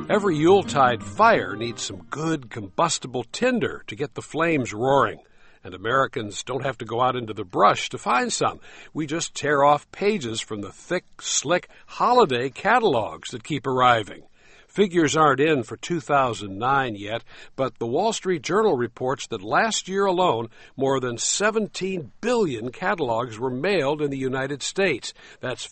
Every Yuletide fire needs some good combustible tinder to get the flames roaring. And Americans don't have to go out into the brush to find some. We just tear off pages from the thick, slick holiday catalogs that keep arriving. Figures aren't in for 2009 yet, but the Wall Street Journal reports that last year alone, more than 17 billion catalogs were mailed in the United States. That's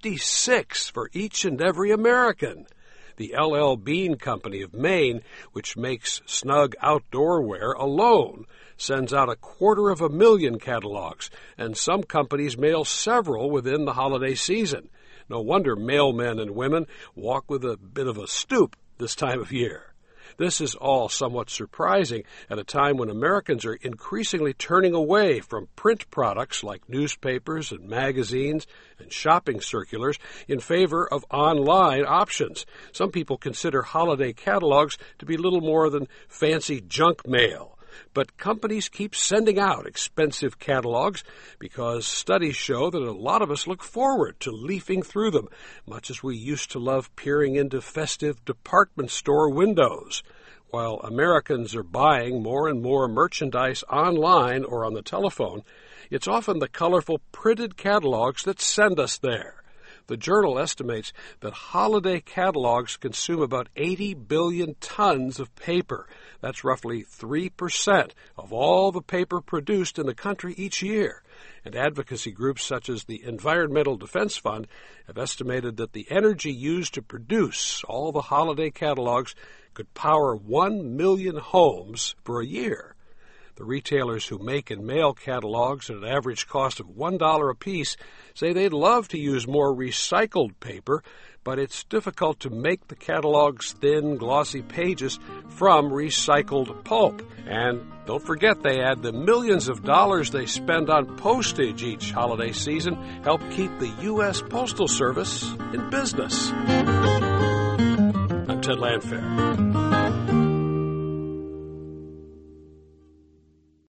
56 for each and every American. The L.L. Bean Company of Maine, which makes snug outdoor wear, alone sends out 250,000 catalogs, and some companies mail several within the holiday season. No wonder mailmen and women walk with a bit of a stoop this time of year. This is all somewhat surprising at a time when Americans are increasingly turning away from print products like newspapers and magazines and shopping circulars in favor of online options. Some people consider holiday catalogs to be little more than fancy junk mail. But companies keep sending out expensive catalogs because studies show that a lot of us look forward to leafing through them, much as we used to love peering into festive department store windows. While Americans are buying more and more merchandise online or on the telephone, it's often the colorful printed catalogs that send us there. The Journal estimates that holiday catalogs consume about 80 billion tons of paper. That's roughly 3% of all the paper produced in the country each year. And advocacy groups such as the Environmental Defense Fund have estimated that the energy used to produce all the holiday catalogs could power 1 million homes for a year. The retailers who make and mail catalogs at an average cost of $1 apiece say they'd love to use more recycled paper, but it's difficult to make the catalog's thin, glossy pages from recycled pulp. And don't forget they add the millions of dollars they spend on postage each holiday season help keep the U.S. Postal Service in business. I'm Ted Landfair.